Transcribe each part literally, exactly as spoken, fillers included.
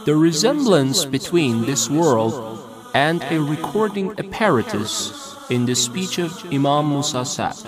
The resemblance between this world and a recording apparatus in the speech of Imam Musa Sa'd.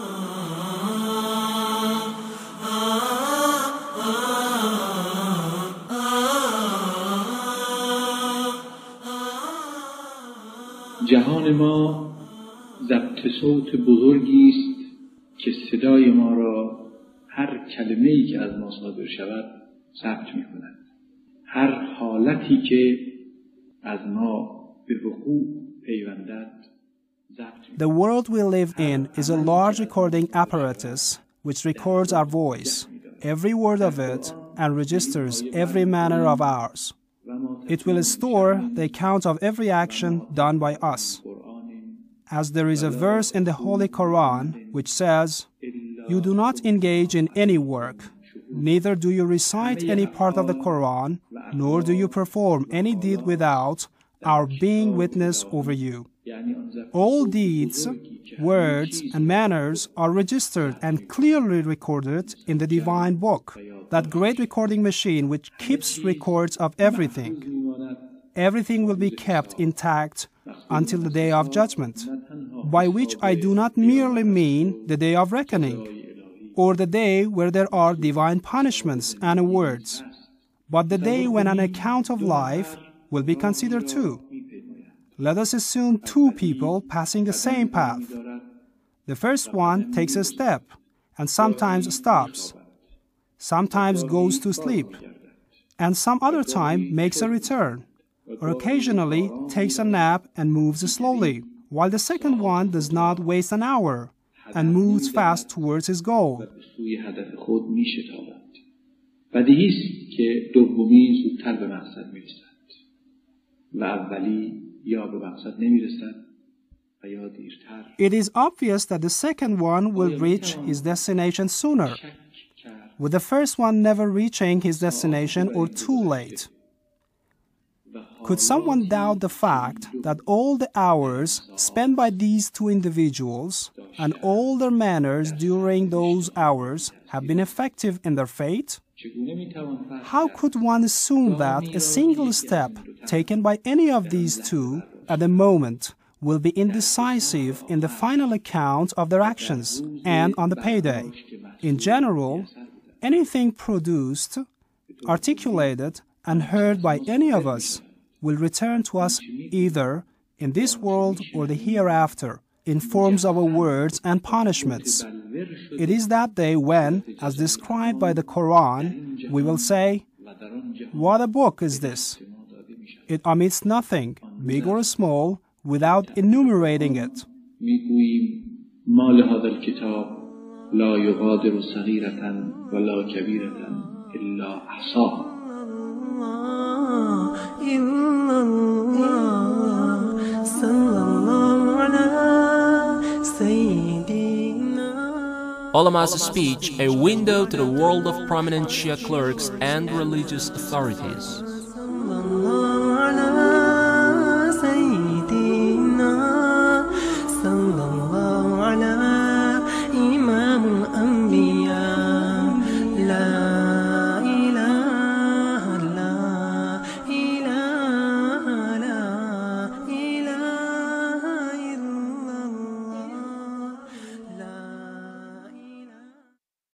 جهان ما ضبط صوت بزرگی است که صدای ما را هر کلمه‌ای که از ما صادر شود ثبت می‌کند. هر حالتی که از ما به وقوع پیوندد ضبط. The world we live in is a large recording apparatus which records our voice, every word of it, and registers every manner of ours. It will store the account of every action done by us. As there is a verse in the Holy Quran which says, "You do not engage in any work, neither do you recite any part of the Quran, nor do you perform any deed without our being witness over you." All deeds, words, and manners are registered and clearly recorded in the divine book, that great recording machine which keeps records of everything. Everything will be kept intact until the day of judgment, by which I do not merely mean the day of reckoning, or the day where there are divine punishments and awards, but the day when an account of life will be considered too. Let us assume two people passing the same path. The first one takes a step and sometimes stops, sometimes goes to sleep, and some other time makes a return, or occasionally takes a nap and moves slowly, while the second one does not waste an hour and moves fast towards his goal. بدیهی است که دومی زودتر به مقصد میرسد و اولی یا به مقصد نمیرسد و یا دیرتر. It is obvious that the second one will reach his destination sooner, with the first one never reaching his destination or too late. Could someone doubt the fact that all the hours spent by these two individuals and all their manners during those hours have been effective in their fate? How could one assume that a single step taken by any of these two at the moment will be indecisive in the final account of their actions and on the payday? In general, anything produced, articulated, and heard by any of us will return to us either in this world or the hereafter in forms of awards and punishments. It is that day when, as described by the Quran, we will say, "What a book is this! It omits nothing, big or small, without enumerating it." Ulama's speech, a window to the world of prominent Shia clerics and religious authorities.